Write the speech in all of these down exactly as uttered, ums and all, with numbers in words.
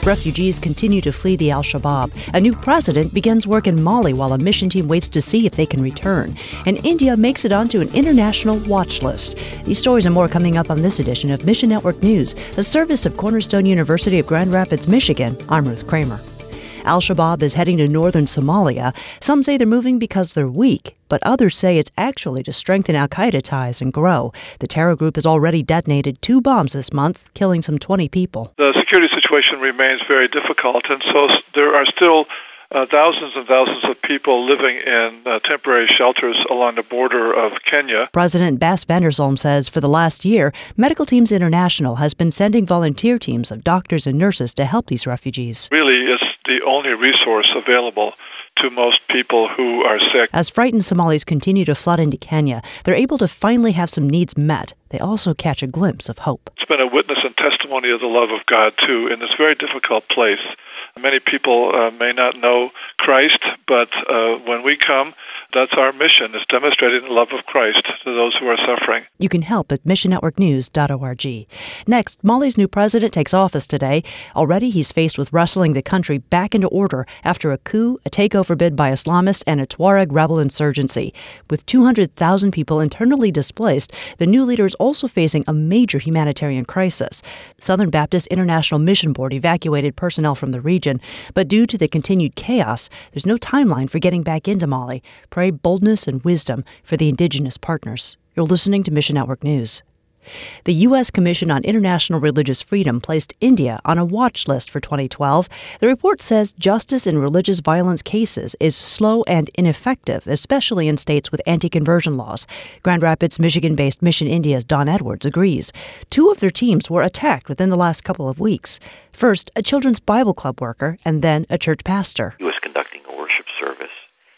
Refugees continue to flee the al-Shabaab. A new president begins work in Mali while a mission team waits to see if they can return. And India makes it onto an international watch list. These stories and more coming up on this edition of Mission Network News, a service of Cornerstone University of Grand Rapids, Michigan. I'm Ruth Kramer. Al-Shabaab is heading to northern Somalia. Some say they're moving because they're weak, but others say it's actually to strengthen al-Qaeda ties and grow. The terror group has already detonated two bombs this month, killing some twenty people. The security situation remains very difficult, and so there are still uh, thousands and thousands of people living in uh, temporary shelters along the border of Kenya. President Bas van der Zalm says for the last year, Medical Teams International has been sending volunteer teams of doctors and nurses to help these refugees. Really, it's the only resource available to most people who are sick. As frightened Somalis continue to flood into Kenya, they're able to finally have some needs met. They also catch a glimpse of hope. It's been a witness and testimony of the love of God, too, in this very difficult place. Many people uh, may not know Christ, but uh, when we come, that's our mission, is demonstrating the love of Christ to those who are suffering. You can help at mission network news dot org. Next, Mali's new president takes office today. Already he's faced with wrestling the country back into order after a coup, a takeover bid by Islamists, and a Tuareg rebel insurgency. With two hundred thousand people internally displaced, the new leader is also facing a major humanitarian crisis. Southern Baptist International Mission Board evacuated personnel from the region, but due to the continued chaos, there's no timeline for getting back into Mali. Pray boldness and wisdom for the indigenous partners. You're listening to Mission Network News. The U S Commission on International Religious Freedom placed India on a watch list for twenty twelve. The report says justice in religious violence cases is slow and ineffective, especially in states with anti-conversion laws. Grand Rapids, Michigan-based Mission India's Don Edwards agrees. Two of their teams were attacked within the last couple of weeks. First, a children's Bible club worker, and then a church pastor. He was conducting a worship service,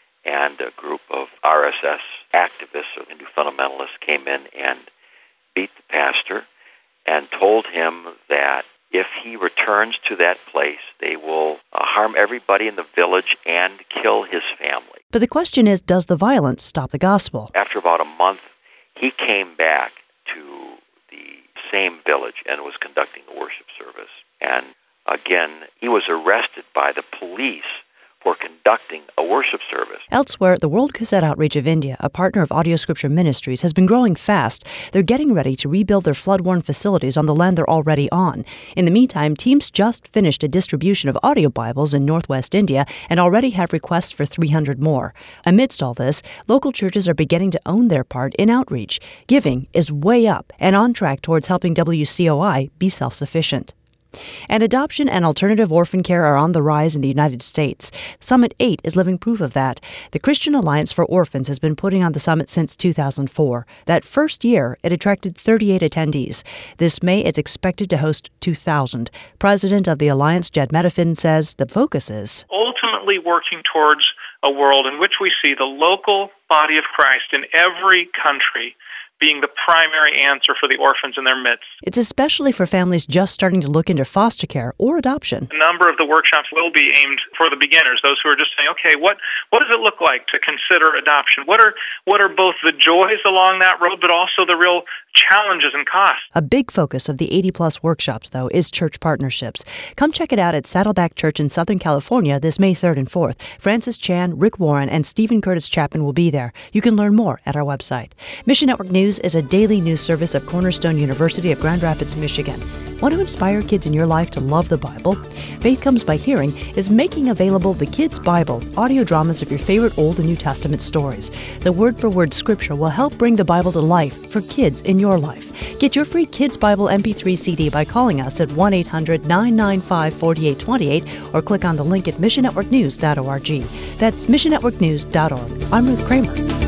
and a group of R S S activists or Hindu fundamentalists came in and beat the pastor and told him that if he returns to that place, they will uh, harm everybody in the village and kill his family. But the question is, does the violence stop the gospel? After about a month, he came back to the same village and was conducting a worship service. And again, he was arrested by the police for conducting a worship service. Elsewhere, the World Cassette Outreach of India, a partner of Audio Scripture Ministries, has been growing fast. They're getting ready to rebuild their flood-worn facilities on the land they're already on. In the meantime, teams just finished a distribution of audio Bibles in northwest India and already have requests for three hundred more. Amidst all this, local churches are beginning to own their part in outreach. Giving is way up and on track towards helping W C O I be self-sufficient. And adoption and alternative orphan care are on the rise in the United States. Summit eight is living proof of that. The Christian Alliance for Orphans has been putting on the summit since two thousand four. That first year, it attracted thirty-eight attendees. This May, it's expected to host two thousand. President of the Alliance, Jed Medifin, says the focus is ultimately working towards a world in which we see the local body of Christ in every country being the primary answer for the orphans in their midst. It's especially for families just starting to look into foster care or adoption. A number of the workshops will be aimed for the beginners, those who are just saying, okay, what, what does it look like to consider adoption? What are, what are both the joys along that road, but also the real challenges and costs? A big focus of the eighty-plus workshops, though, is church partnerships. Come check it out at Saddleback Church in Southern California this May third and fourth. Francis Chan, Rick Warren, and Stephen Curtis Chapman will be there. You can learn more at our website. Mission Network News is a daily news service of Cornerstone University of Grand Rapids, Michigan. Want to inspire kids in your life to love the Bible? Faith Comes by Hearing is making available the Kids Bible, audio dramas of your favorite Old and New Testament stories. The word-for-word scripture will help bring the Bible to life for kids in your life. Get your free Kids Bible M P three C D by calling us at one eight hundred nine nine five four eight two eight or click on the link at mission network news dot org. That's mission network news dot org. I'm Ruth Kramer.